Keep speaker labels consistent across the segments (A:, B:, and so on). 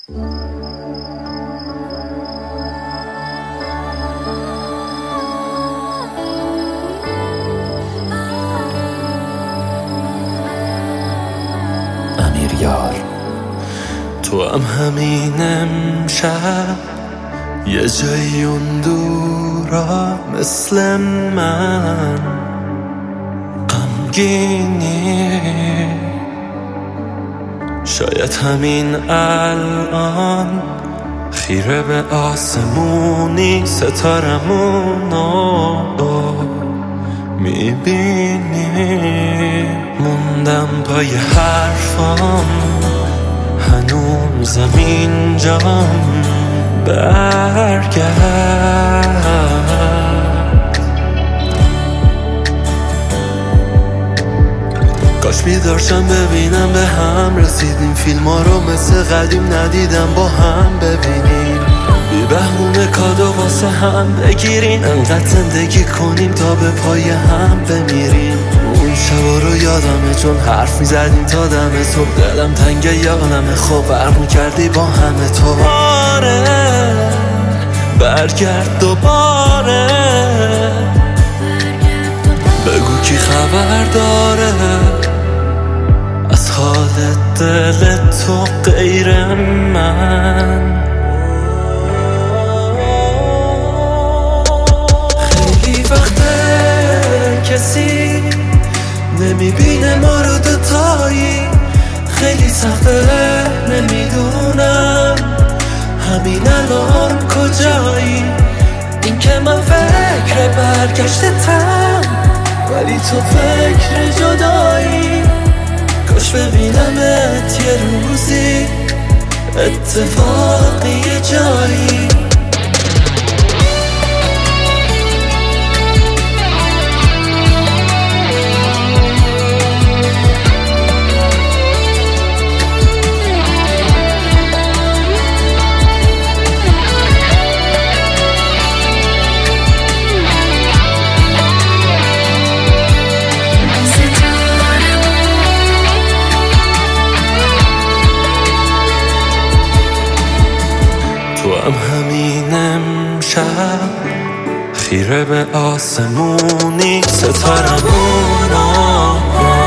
A: امیریار تو هم همین امشب یه جایی اون دورا مثل من غمگینی، شاید همین الان خیره به آسمونی ستارمونو میبینی. موندم پای حرفام هنوزم اینجام، برگرد. کاش بیدارشم ببینم به هم رسیدیم، فیلما رو مثل قدیم ندیدم با هم ببینیم، بی بهونه کادو واسه هم بگیریم، انقدر زندگی کنیم تا به پای هم بمیریم. اون شبا رو یادمه چون حرف میزدیم تا دم صبح، دلم تنگه یادمه خب برق میکردی با همه تو. آره برگرد دوباره، بگو کی خبر داره از حال دل تو غیر من. خیلی وقته کسی نمیبینه ما رو دوتایی، خیلی سخته نمیدونم همین الان کجایی. این که من فکر برگشتتم ولی تو فکر جدایی، کاش ببینمت یه روزی اتفاقی یه جایی. تو هم همین امشب خیره به آسمونی ستارمونو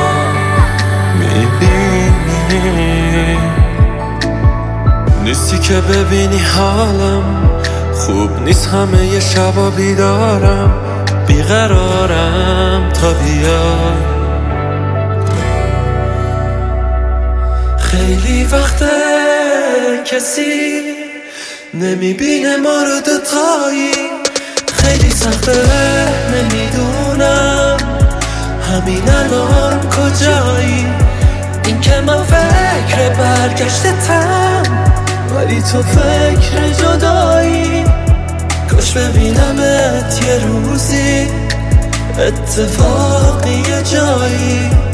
A: میبینی. نیستی که ببینی حالم خوب نیست، همه یه شبا بیدارم بیقرارم تا بیای. خیلی وقته کسی نمیبینه ما رو دوتایی، خیلی سخته نمیدونم همین الان کجایی. این که من فکر برگشتتم ولی تو فکر جدایی، کاش ببینمت یه روزی اتفاقی یه جایی.